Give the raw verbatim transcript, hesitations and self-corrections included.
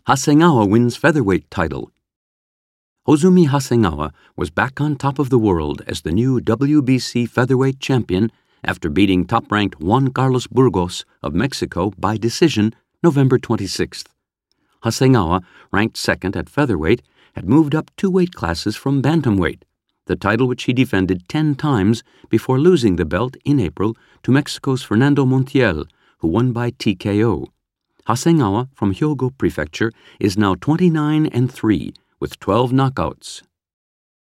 Hasegawa wins featherweight title. Hozumi Hasegawa was back on top of the world as the new W B C featherweight champion after beating top-ranked Juan Carlos Burgos of Mexico by decision November twenty-sixth. Hasegawa, ranked second at featherweight, had moved up two weight classes from bantamweight, the title which he defended ten times before losing the belt in April to Mexico's Fernando Montiel, who won by T K O. Hasegawa from Hyogo Prefecture is now twenty-nine and three with twelve knockouts.